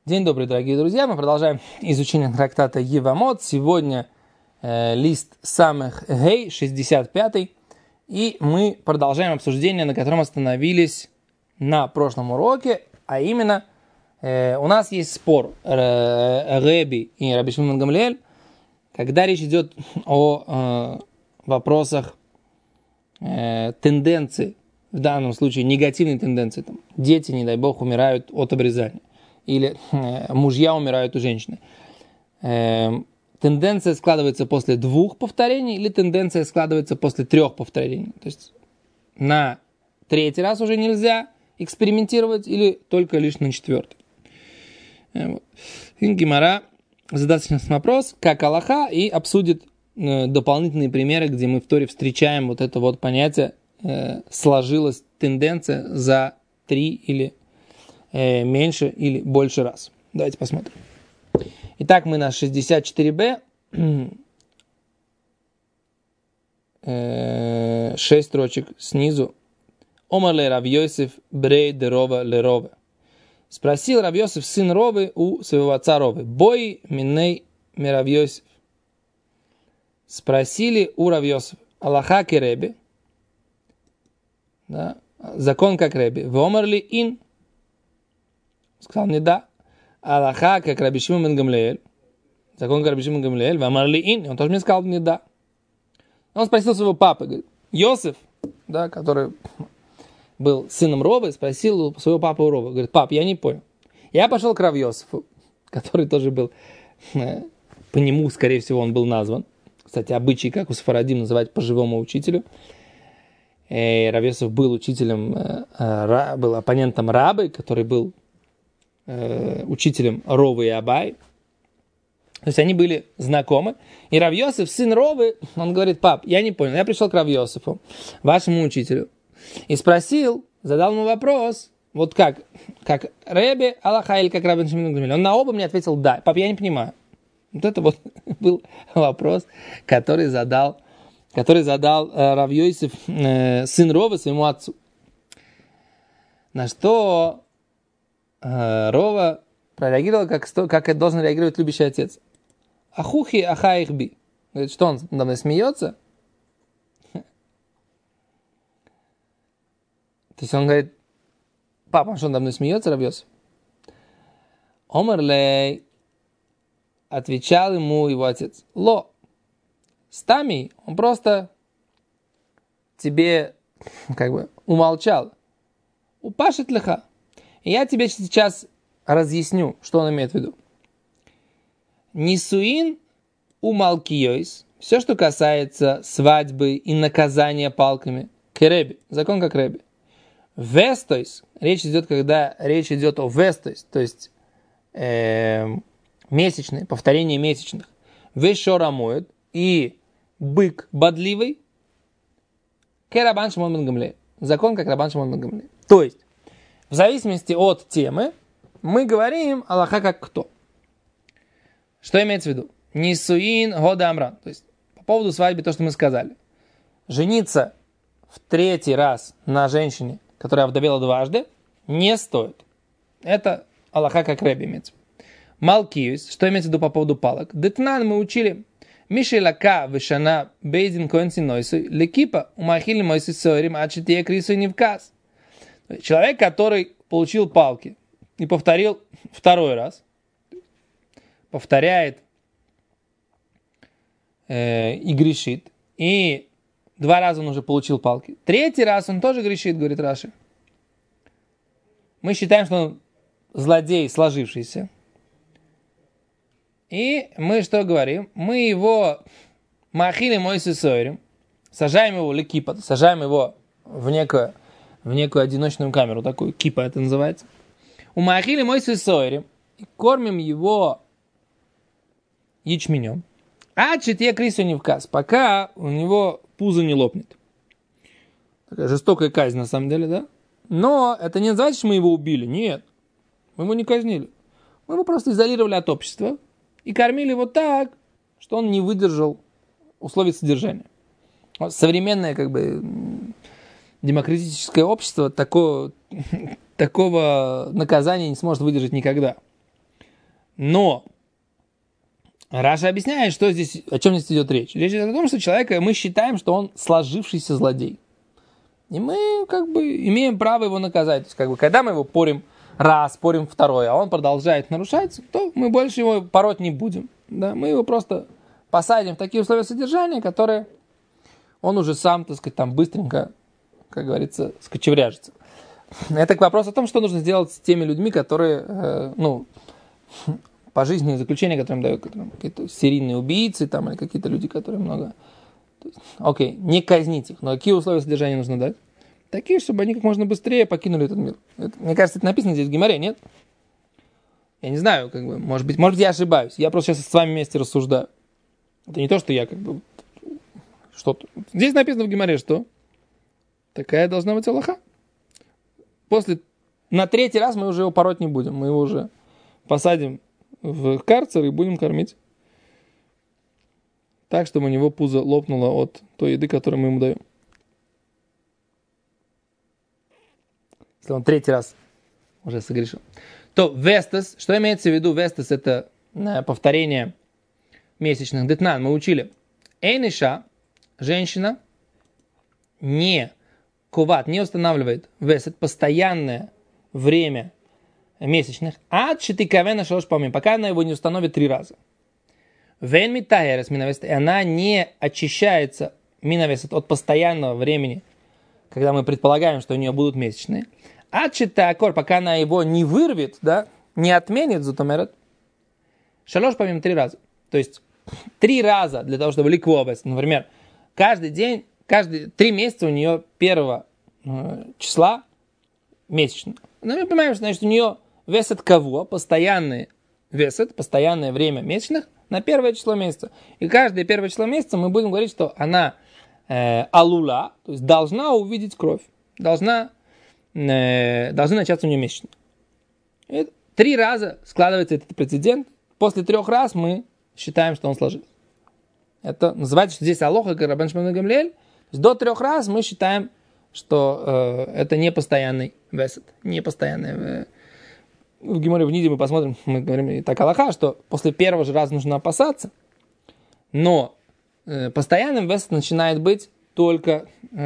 День добрый, дорогие друзья. Мы продолжаем изучение трактата Евамот. Сегодня лист самых Гей, 65-й. И мы продолжаем обсуждение, на котором остановились на прошлом уроке. А именно, у нас есть спор Реби и Раби Шимон бен Гамлиэль, когда речь идет о вопросах тенденции, в данном случае негативной тенденции. Там, дети, не дай бог, умирают от обрезания. Или мужья умирают у женщины. Тенденция складывается после 2 повторений, или тенденция складывается после 3 повторений. То есть на 3-й раз уже нельзя экспериментировать, или только лишь на 4-й. Гемара задаст сейчас вопрос, как алаха, и обсудит дополнительные примеры, где мы в Торе встречаем вот это вот понятие, сложилась тенденция за 3 или меньше или больше раз. Давайте посмотрим. Итак, мы на 64b. 6 строчек снизу. Омар ле Рав Йосеф брей де Рова ле Рове. Спросил Рав Йосеф, сын Ровы, у своего отца Ровы. Бой миней ми Рав Йосеф. Спросили у Рав Йосефа. Аллаха ке Реби. Да, закон как Реби. Вомар ли ин. Сказал мне да. Аллаха, как Раби Шимон бен Гамлиэль. Закон как Раби Шимон бен Гамлиэль. Вамар ли ин. Он тоже мне сказал мне да. Он спросил своего папы. Говорит, Йосеф, да, который был сыном Ровы, спросил своего папы у Ровы. Говорит, пап, я не понял. Я пошел к Рав Йосефу, который тоже был, по нему, скорее всего, он был назван. Кстати, обычай, как у сфарадим, называть по живому учителю. Рав Йосеф был учителем, был оппонентом Рабы, который был учителем Ровы и Абай. То есть они были знакомы. И Рав Йосеф, сын Ровы, он говорит, пап, я не понял. Я пришел к Рав Йосефу, вашему учителю, и спросил, задал ему вопрос, вот как Реби Аллаха или как Раби Шимон бен Гамлиэль. Он на оба мне ответил да. Пап, я не понимаю. Вот это вот был вопрос, который задал Рав Йосеф, сын Ровы, своему отцу. На что Рова прореагировал, как должен реагировать любящий отец. Ахухи ахаихби. Говорит, что он надо мной смеется? То есть он говорит, папа, что он надо мной смеется, Рав Йосеф? Омарлей, отвечал ему его отец. Ло, стами, он просто тебе умолчал. Упашет лиха. И я тебе сейчас разъясню, что он имеет в виду. Нисуин у малкиёйс, все, что касается свадьбы и наказания палками, кереби, закон как реби. Вестойс, речь идет о вестойс, то есть месячные, повторение месячных. Вешорамоет и бык бодливый, керабан Шимон бен Гамлиэль, закон как Рабан Шимон бен Гамлиэль. То есть, в зависимости от темы, мы говорим Аллаха как кто. Что имеется в виду? Нисуин года амран. То есть, по поводу свадьбы, то, что мы сказали. Жениться в 3-й раз на женщине, которая овдовела дважды, не стоит. Это Аллаха как Реби имеется. Малкиюс, что имеется в виду по поводу палок? Детнан мы учили. Мишелака вишана бейдин коэнси нойсу лекипа умахили мойси сойрим ачития крису невказ. Человек, который получил палки и повторил 2-й раз, повторяет и грешит, и 2 раза он уже получил палки. 3-й раз он тоже грешит, говорит Раши. Мы считаем, что он злодей, сложившийся. И мы что говорим? Мы его махили мойси сойрим, сажаем его лекипа, сажаем его в некую одиночную камеру, такую кипа это называется. Умахили мойси сойрим, и кормим его ячменем. А читья крису не вказ, пока у него пузо не лопнет. Такая жестокая казнь на самом деле, да? Но это не называется, что мы его убили. Нет, мы его не казнили. Мы его просто изолировали от общества и кормили его так, что он не выдержал условий содержания. Современное демократическое общество такого наказания не сможет выдержать никогда. Но Раша объясняет, что здесь, о чем здесь идет речь. Речь идет о том, что человека, мы считаем, что он сложившийся злодей. И мы как бы имеем право его наказать. То есть, как бы, когда мы его порим раз, порим второй, а он продолжает нарушать, то мы больше его пороть не будем. Да? Мы его просто посадим в такие условия содержания, которые он уже сам, так сказать, там быстренько, как говорится, скочевряжется. Это к вопросу о том, что нужно сделать с теми людьми, которые, пожизненные заключения, которые им дают, какие-то серийные убийцы, там, или какие-то люди, которые много... Окей, не казнить их, но какие условия содержания нужно дать? Такие, чтобы они как можно быстрее покинули этот мир. Мне кажется, это написано здесь в Гемаре, нет? Я не знаю, как бы, может быть, я ошибаюсь. Я просто сейчас с вами вместе рассуждаю. Это не то, что я как бы... Что-то... Здесь написано в Гемаре, что такая должна быть алаха. На третий раз мы уже его пороть не будем. Мы его уже посадим в карцер и будем кормить так, чтобы у него пузо лопнуло от той еды, которую мы ему даем. Если он третий раз уже согрешил. То вестес, что имеется в виду? Вестес — это повторение месячных. Детнан мы учили. Эйниша, женщина, не куват, не устанавливает весет, постоянное время месячных, пока она его не установит 3 раза. Вен митаерес минавест, и она не очищается минавест от постоянного времени, когда мы предполагаем, что у нее будут месячные. Пока она его не вырвет, да, не отменит, зутомерет, 3 раза. То есть 3 раза для того, чтобы ликвовес, например, каждый день, каждые 3 месяца у нее 1 числа месячно. Но мы понимаем, что значит у нее весет кого, постоянный весет, постоянное время месячных на 1 число месяца. И каждое 1 число месяца мы будем говорить, что она алула, то есть должна увидеть кровь, должны начаться у нее месячные. 3 раза складывается этот прецедент. После 3 раз мы считаем, что он сложился. Это называется, что здесь алоха, как Рабан Шимон бен Гамлиэль. До 3 раз мы считаем, что это не постоянный весет, не постоянный. В Геморе в Ниде мы посмотрим, мы говорим так алоха, что после 1 же раза нужно опасаться, но постоянным весет начинает быть только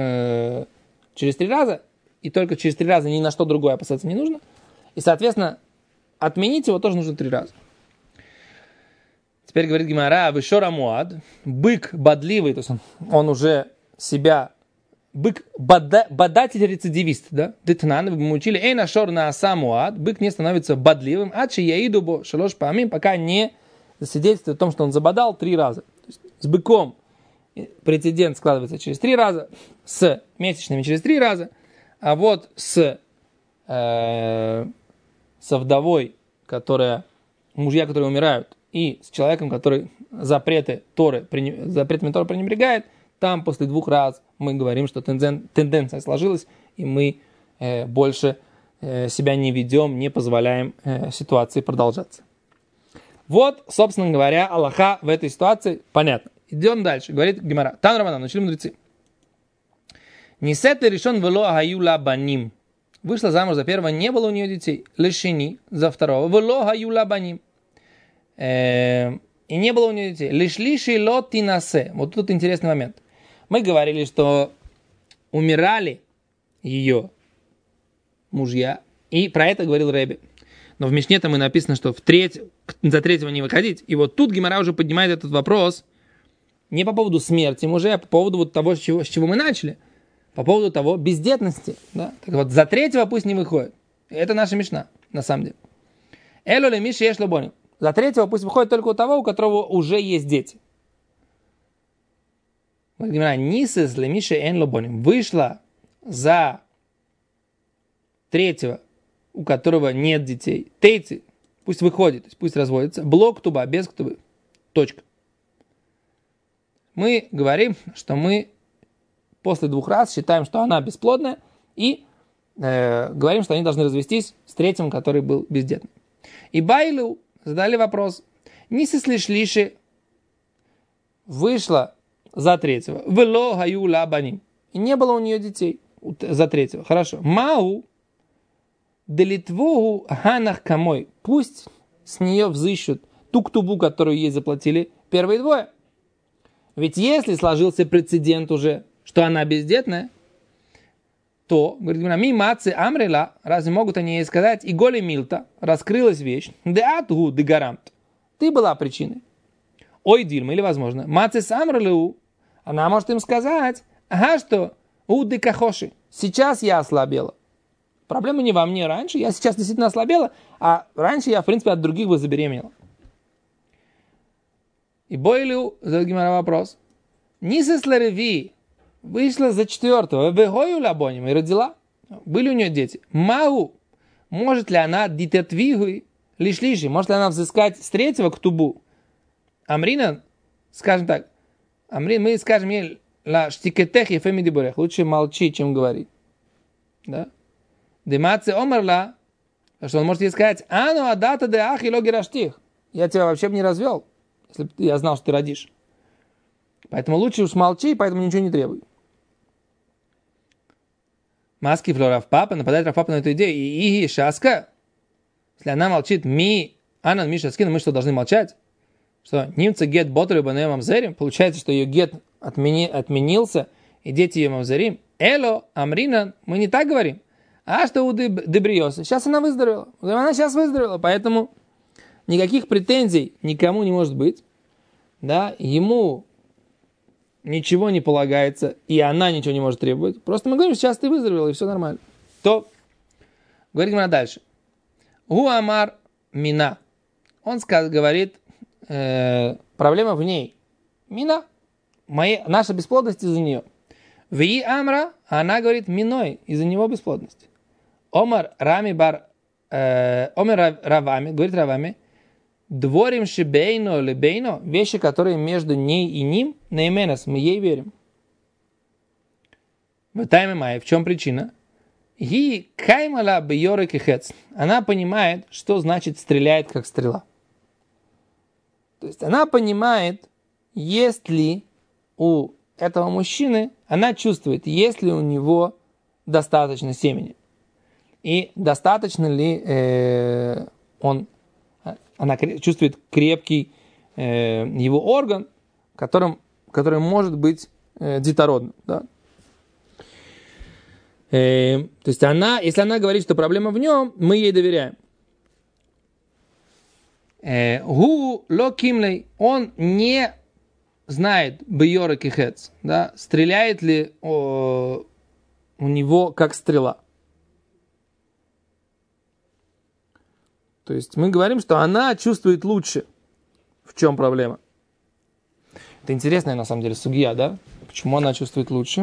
через 3 раза, и только через 3 раза ни на что другое опасаться не нужно. И, соответственно, отменить его тоже нужно 3 раза. Теперь говорит Гемара, вешора муад, бык бодливый, то есть он уже себя, бык бодатель-рецидивист, да? Детнан, мы учили, эй нашор на аса муад, бык не становится бодливым, ачи яиду бо шалош паамим, пока не засвидетельствует о том, что он забодал 3 раза. То есть с быком прецедент складывается через 3 раза, с месячными через 3 раза, а вот со вдовой, мужья, которые умирают, и с человеком, который запретами Торы пренебрегает, там после 2 раз мы говорим, что тенденция сложилась, и мы больше себя не ведем, не позволяем ситуации продолжаться. Вот, собственно говоря, алаха в этой ситуации понятно. Идем дальше. Говорит Гемара. Тан Раванан, учили мудрецы. Нисет ли решен вело гаюла баним. Вышла замуж за первого, не было у нее детей. Лешини за второго. Вело гаюла баним. И не было у нее детей. Лишлиши лотинасе. Вот тут интересный момент. Мы говорили, что умирали ее мужья. И про это говорил Ребе. Но в Мишне там и написано, что за 3-го не выходить. И вот тут Гемара уже поднимает этот вопрос не по поводу смерти мужей, а по поводу вот того, с чего мы начали. По поводу того бездетности. Да? Так вот, за 3-го пусть не выходит. Это наша Мишна, на самом деле. Эло ле миши еш лобоним. За 3-го пусть выходит только у того, у которого уже есть дети. Нисес ле миши эн лобоним. Вышла за 3-го, у которого нет детей. Тейци, пусть выходит, то есть пусть разводится. Блок туба, без ктубы. Точка. Мы говорим, что мы после 2 раз считаем, что она бесплодная, и говорим, что они должны развестись с 3-м, который был бездетным. И Байлу задали вопрос. Нисес ли шлиши вышла за 3-го. Вело гаю лабаним. И не было у нее детей за 3-го. Хорошо. Мау делитвогу ханах камой. Пусть с нее взыщут ту ктубу, которую ей заплатили первые двое. Ведь если сложился прецедент уже, что она бездетная, то, говорит Гемара, ми мацы амрила, разве могут они ей сказать, и голи милта, раскрылась вещь, де атгу де гарамт, ты была причиной. Ой, дильма, или возможно, мацы амрилу, она может им сказать, ага, что, у де кахоши, сейчас я ослабела. Проблема не во мне раньше, я сейчас действительно ослабела, а раньше я, в принципе, от других бы забеременела. И Бойлю задает Гемара вопрос. Нисес лареви вышла за четвертого, вегою лабоним и родила. Были у нее дети. Мау, может ли она дитятвигуй лишь, может ли она взыскать с третьего ктубу? Амрина, скажем так, Амрин, мы скажем ей, ла штикетех ефеми диборех, лучше молчи, чем говори. Да? Демаце омерла, что он может ей сказать, ану адата де ах и логи раштих. Я тебя вообще бы не развел, если бы я знал, что ты родишь. Поэтому лучше уж молчи, поэтому ничего не требуй. Маски флора в папа, нападает Раф-папа на эту идею. И шаска, если она молчит, анан ми шаскин, мы что, должны молчать? Что немцы гет ботрю банеем мамзерим, получается, что ее гет отменился, и дети ее мамзерим. Эло, амринан, мы не так говорим. А что у дебриоса? Сейчас она выздоровела. Она сейчас выздоровела, поэтому никаких претензий никому не может быть. Да, ему ничего не полагается, и она ничего не может требовать. Просто мы говорим, сейчас ты выздоровела, и все нормально. То, говорим мы дальше. Гуамар мина. Он говорит, проблема в ней. Мина. Наша бесплодность из-за нее. Ви амра, она говорит, миной, из-за него бесплодность. Омар рами бар, омар равами, говорит равами, дворим шибейно или бейно, вещи, которые между ней и ним, наименос, мы ей верим. В тайме май, в чем причина? Ги каймала бьёры кихец. Она понимает, что значит стреляет, как стрела. То есть она понимает, есть ли у этого мужчины, она чувствует, есть ли у него достаточно семени. И достаточно ли она чувствует крепкий его орган, который может быть детородным. Да? То есть если она говорит, что проблема в нем, мы ей доверяем. Гу ло кимлей, он не знает бьёра кихец, да, стреляет ли у него как стрела. То есть мы говорим, что она чувствует лучше. В чем проблема? Это интересная на самом деле сугья, да? Почему она чувствует лучше?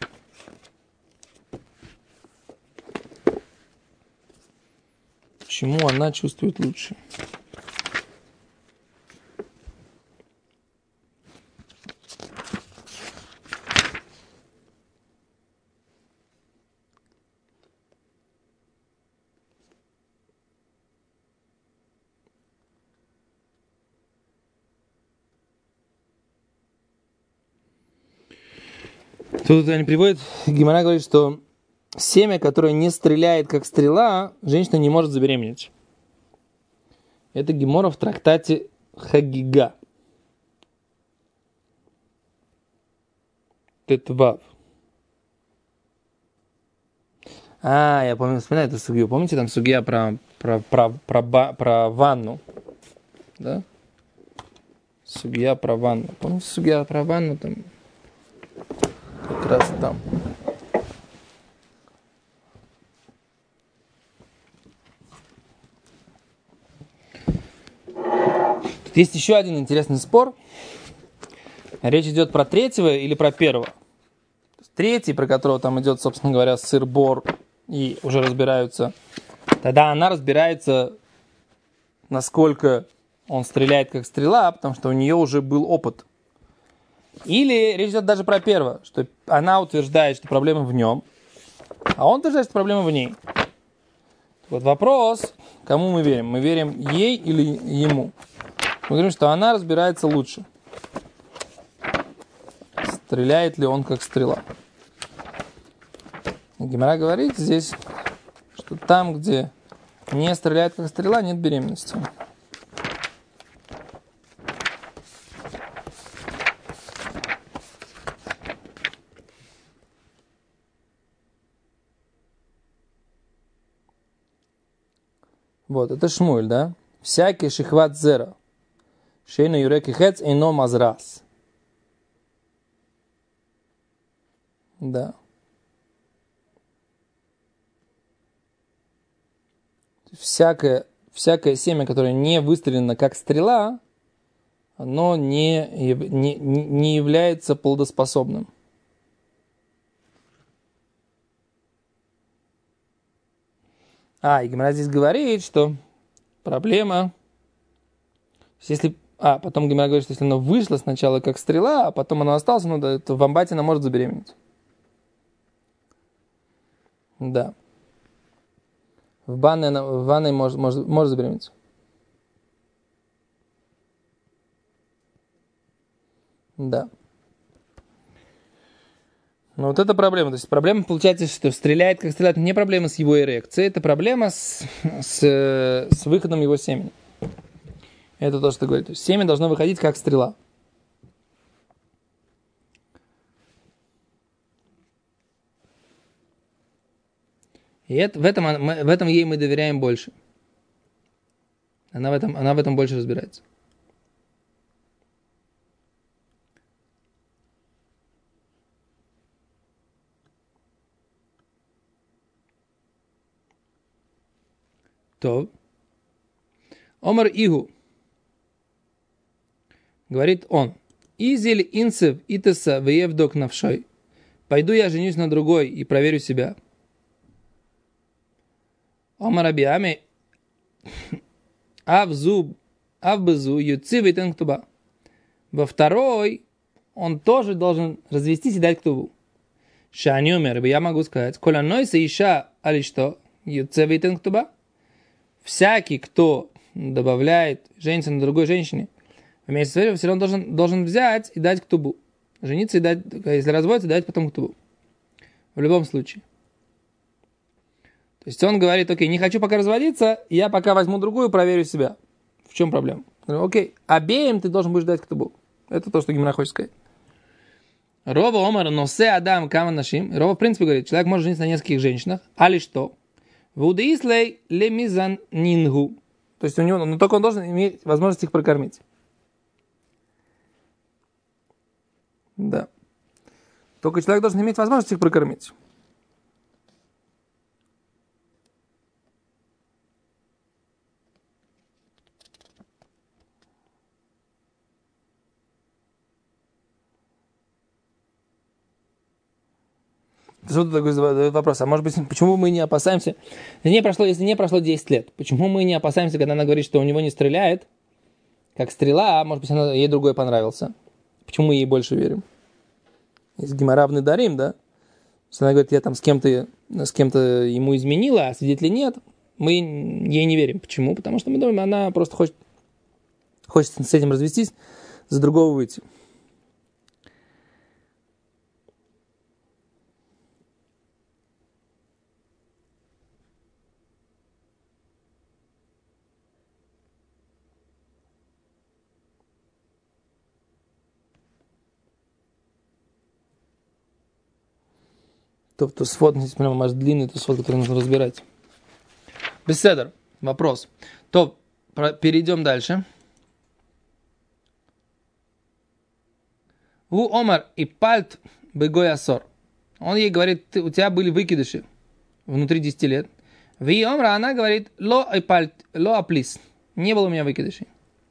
Почему она чувствует лучше? Тут они приводят, Гемара говорит, что семя, которое не стреляет как стрела, женщина не может забеременеть. Это Гемора в трактате Хагига. Тетвав. Я помню, вспоминаю эту сугью. Помните, там сугья про ванну? Да? Сугья про ванну. Помните, сугья про ванну там? Как раз там. Тут есть еще один интересный спор. Речь идет про третьего или про первого. Третий, про которого там идет, собственно говоря, сыр-бор, и уже разбираются. Тогда она разбирается, насколько он стреляет как стрела, потому что у нее уже был опыт. Или речь идет даже про первого, что она утверждает, что проблема в нем, а он утверждает, что проблема в ней. Вот вопрос, кому мы верим? Мы верим ей или ему? Мы говорим, что она разбирается лучше. Стреляет ли он как стрела? Гемара говорит здесь, что там, где не стреляет как стрела, нет беременности. Вот, это Шмуэль, да? Всякий шихват зера. Шейна юреки хец ино мазрас. Да. Всякое семя, которое не выстрелено как стрела, оно не является плодоспособным. И Гемара здесь говорит, что проблема, если... потом Гемара говорит, что если оно вышло сначала как стрела, а потом оно осталось, то в амбате она может забеременеть. Да. В ванной может забеременеть. Да. Но вот это проблема. То есть проблема получается, что стреляет, как стреляет, не проблема с его эрекцией, это проблема с выходом его семени. Это то, что говорит. То есть семя должно выходить как стрела. И в этом ей мы доверяем больше. Она в этом больше разбирается. То. Омар Игу. Говорит он. Изель инцев итеса веевдок навшой. Пойду я женюсь на другой и проверю себя. Омар Абиаме. Авбезу юци вейтен ктуба. Во второй он тоже должен развестись и дать ктубу. Шани умер, я могу сказать. Коля нойса иша, али что? Юци вейтен ктуба. Всякий, кто добавляет женщину на другой женщине, вместе с этим все равно должен взять и дать ктубу. Жениться и дать, если разводится, дать потом ктубу. В любом случае. То есть он говорит, окей, не хочу пока разводиться, я пока возьму другую, проверю себя. В чем проблема? Окей, обеим ты должен будешь дать ктубу. Это то, что Гемара хочет сказать. Рова омар носе адам кама нашим. Рова, в принципе, говорит, человек может жениться на нескольких женщинах, али что? Вудеислей лемизан нингу. То есть у него, но только он должен иметь возможность их прокормить. Да. Только человек должен иметь возможность их прокормить. Что такой вопрос? А может быть, почему мы не опасаемся? Если не прошло 10 лет, почему мы не опасаемся, когда она говорит, что у него не стреляет, как стрела, а может быть, ей другой понравился? Почему мы ей больше верим? Из Гемара в Недарим, да? Если она говорит, я там с кем-то ему изменила, а свидетелей нет, мы ей не верим. Почему? Потому что мы думаем, она просто хочет с этим развестись, за другого выйти. То свод, прямо маш длинный, то свод, который нужно разбирать. Беседер. Вопрос. Перейдем дальше. У омар и пальт бегой асор. Он ей говорит, у тебя были выкидыши внутри 10 лет. Ви омра, она говорит, ло аплис. Не было у меня выкидышей.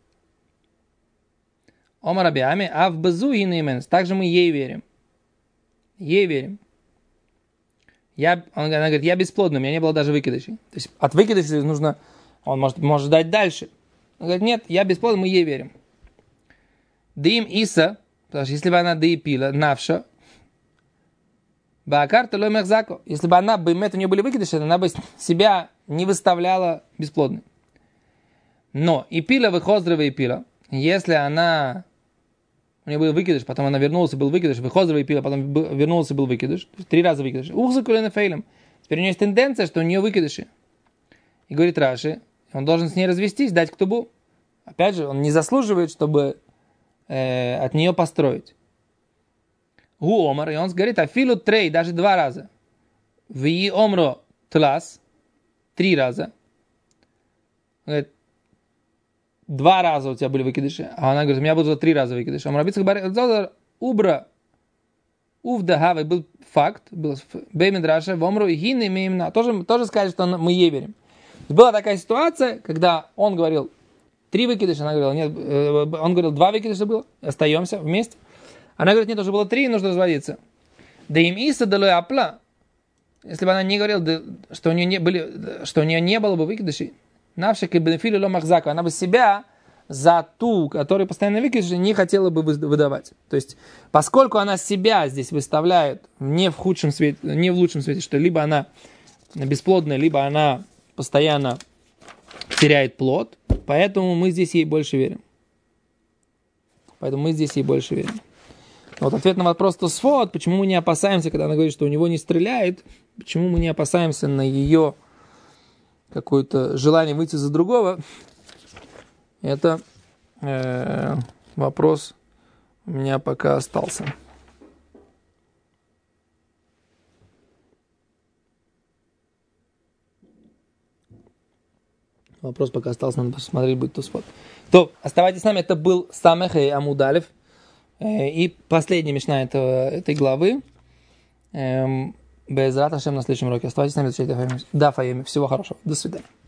Омар абиами, а в базу и наименс. Также мы ей верим. Ей верим. Она говорит, я бесплодна, у меня не было даже выкидышей. То есть от выкидышей нужно, он может дать дальше. Он говорит, нет, я бесплодна, мы ей верим. Дим Иса, потому что если бы она доепила, навша, баакарта ло мехзако, если бы она, у нее были выкидыши, она бы себя не выставляла бесплодной. Но и пила выхоздрова и пила, если она... У нее был выкидыш, потом она вернулась и был выкидыш, выхоздрова и пила, потом вернулась и был выкидыш. То есть 3 раза выкидыш. Ухза кулена фейлем. Теперь у нее есть тенденция, что у нее выкидыши. И говорит Раши, он должен с ней развестись, дать ктубу. Опять же, он не заслуживает, чтобы от нее построить. Гу омар, и он говорит, афилу трей, даже 2 раза. Ви омро тлас, 3 раза. говорит, 2 раза у тебя были выкидыши, а она говорит, у меня было 3 раза выкидыши. А Рабицхак бар убра увдагавы был факт, был беймидраша, вомру и гины имеем тоже сказали, что мы ей верим. Была такая ситуация, когда он говорил 3 выкидыша, она говорила, нет, он говорил 2 выкидыша было, остаемся вместе. Она говорит, нет, уже было 3, нужно разводиться. Да им иса далой апла, если бы она не говорила, что у нее не было бы выкидышей, навшик и бенефилю ломахзака, она бы себя за ту, которая постоянно выкидыши, не хотела бы выдавать. То есть, поскольку она себя здесь выставляет не в худшем свете, не в лучшем свете, что либо она бесплодная, либо она постоянно теряет плод, поэтому мы здесь ей больше верим. Вот ответ на вопрос Тосфот, почему мы не опасаемся, когда она говорит, что у него не стреляет, почему мы не опасаемся на ее какое-то желание выйти за другого, это вопрос у меня пока остался. Вопрос пока остался, надо посмотреть, будет Тосфот. То, оставайтесь с нами, это был Самех и Амудалев. И последняя мишна этой главы. Безрат Ашем на следующем уроке. Оставайтесь с нами, изучайте Даф Айоми. Всего хорошего. До свидания.